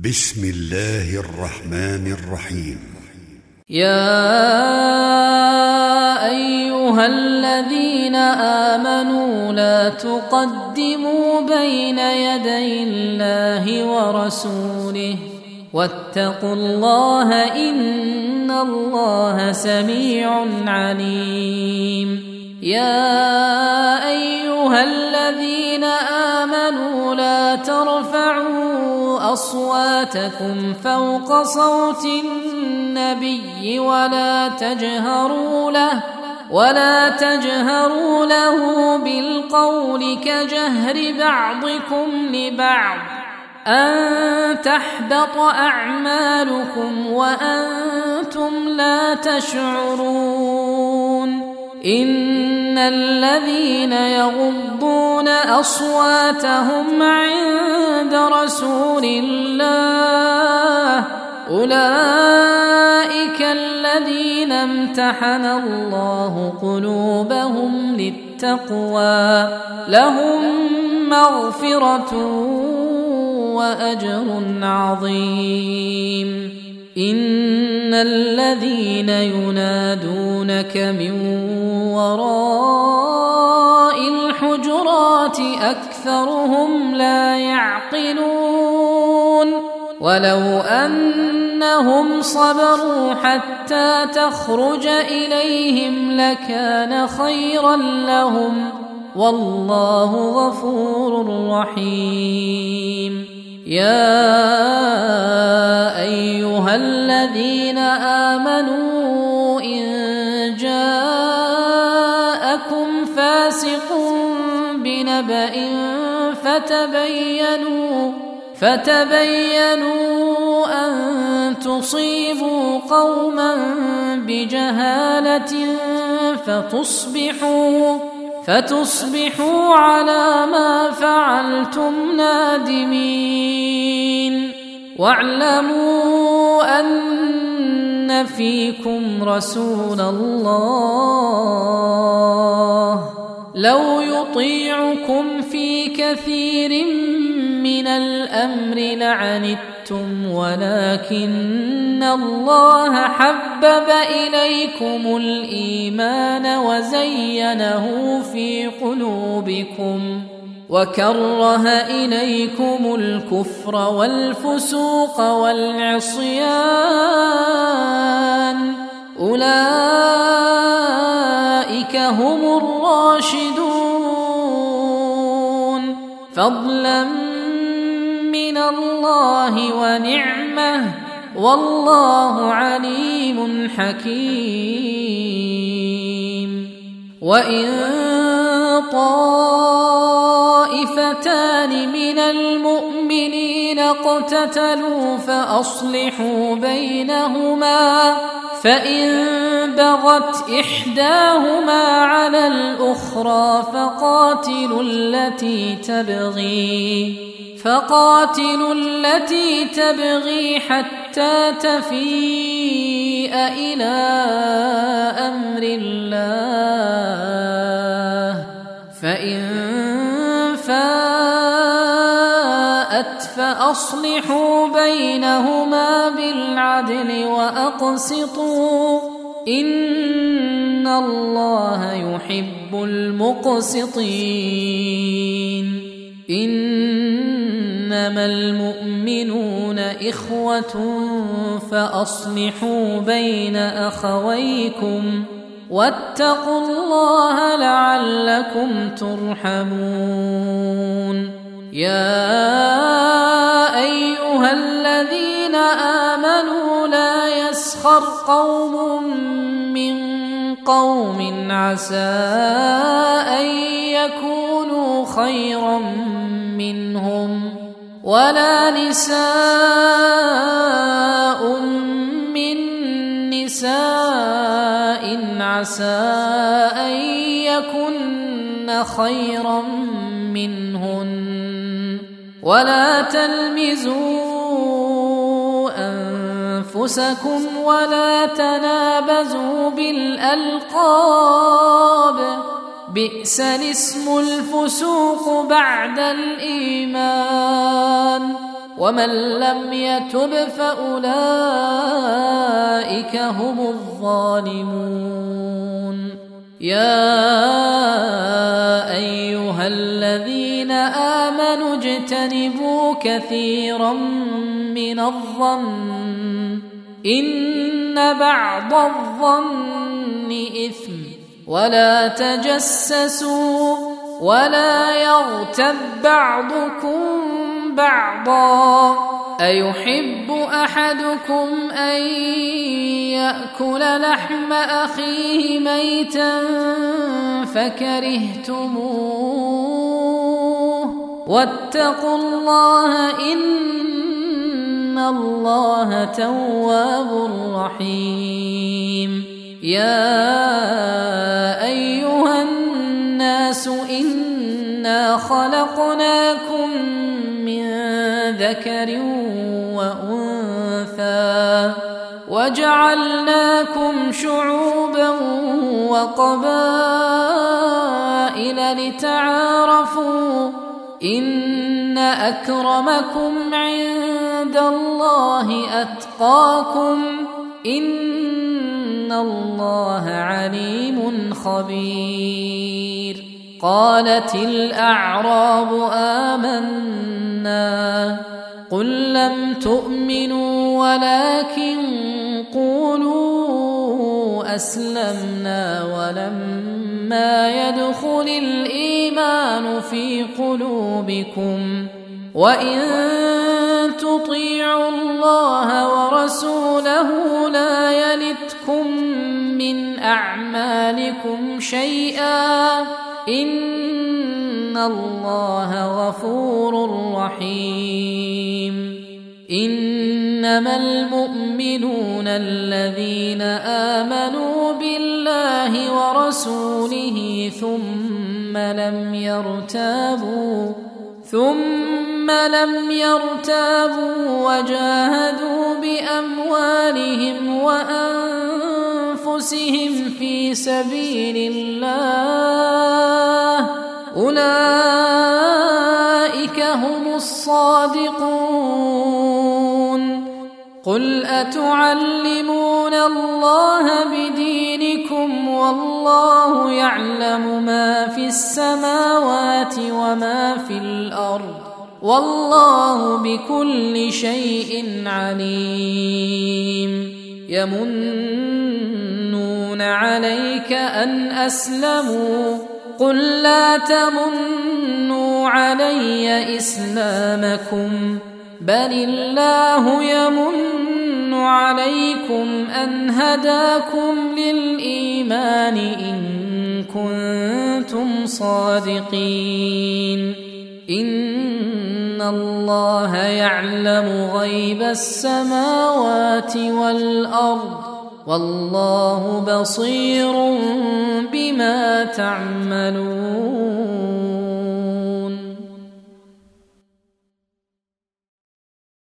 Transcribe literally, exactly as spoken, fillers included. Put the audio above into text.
بسم الله الرحمن الرحيم. يا أيها الذين آمنوا لا تقدموا بين يدي الله ورسوله واتقوا الله إن الله سميع عليم. يا أيها الذين آمنوا لا ترفعوا أصواتكم فوق صوت النبي ولا تجهروا له ولا تجهروا له بالقول كجهر بعضكم لبعض أن تحبط أعمالكم وأنتم لا تشعرون. إن الذين يغضون أصواتهم عند رسول الله أولئك الذين امتحن الله قلوبهم للتقوى لهم مغفرة وأجر عظيم. إن الذين ينادونك من وراء الحجرات أكثرهم لا يعقلون. ولو أنهم صبروا حتى تخرج إليهم لكان خيرا لهم والله غفور رحيم. يا أيها الذين آمنوا إن جاءكم فاسق بنبأ فتبينوا فتبينوا أن تصيبوا قوما بجهالة فتصبحوا فتصبحوا على ما فعلتم نادمين. واعلموا أن فيكم رسول الله لو يطيعكم في كثير من الأمر لعنتم ولكن الله حبب إليكم الإيمان وزينه في قلوبكم وكره إليكم الكفر والفسوق والعصيان أولئك هم الراشدون فضلا من الله ونعمه والله عليم حكيم. وإن طائفتان من المؤمنين اقتتلوا فأصلحوا بينهما فإن بغت إحداهما على الأخرى فقاتلوا التي تبغي فقاتلوا التي تبغي حتى تفيء إلى أمر الله فإن فاءت فأصلحوا بينهما بالعدل وأقسطوا إن الله يحب المقسطين. إنما المؤمنون إخوة فأصلحوا بين أخويكم واتقوا الله لعلكم ترحمون. يا أيها الذين آمنوا لا يسخر قوم من قوم عسى أن يكونوا خيرا منهم ولا نساء من نساء عسى أن يكن خيرا منهن ولا تلمزوا أنفسكم ولا تنابزوا بالألقاب بئس الاسم الفسوق بعد الإيمان ومن لم يتب فأولئك هم الظالمون. يا أيها الذين آمنوا اجتنبوا كثيرا من الظن إن بعض الظن إثم، ولا تجسسوا ولا يغتب بعضكم بعضا، أيحب أحدكم أن يأكل لحم أخيه ميتا فكرهتموه، واتقوا الله إن الله تواب رحيم. يا أيها الناس إنا خلقناكم من ذكر وأنثى وجعلناكم شعوبا وقبائل لتعارفوا إن أكرمكم عند الله أتقاكم إن الله عليم خبير. قالت الأعراب آمنا قل لم تؤمنوا ولكن قولوا أسلمنا ولما يدخل الإيمان في قلوبكم وإن تطيعوا الله ورسوله لا يلتكم من أعمالكم شيئا إن الله غفور رحيم. إنما المؤمنون الذين آمنوا بالله ورسوله ثم لم يرتابوا ثم لم يرتابوا وجاهدوا بأموالهم وأنفسهم في سبيل الله أولئك هم الصادقون. قل أتعلمون الله بدينكم والله يعلم ما في السماوات وما في الأرض والله بكل شيء عليم. يمنون عليك أن أسلموا قل لا تمنوا علي إسلامكم بل الله يمن عليكم أن هداكم للإيمان إن كنتم صادقين. إن الله يعلم غيب السماوات والأرض والله بصير بما تعملون.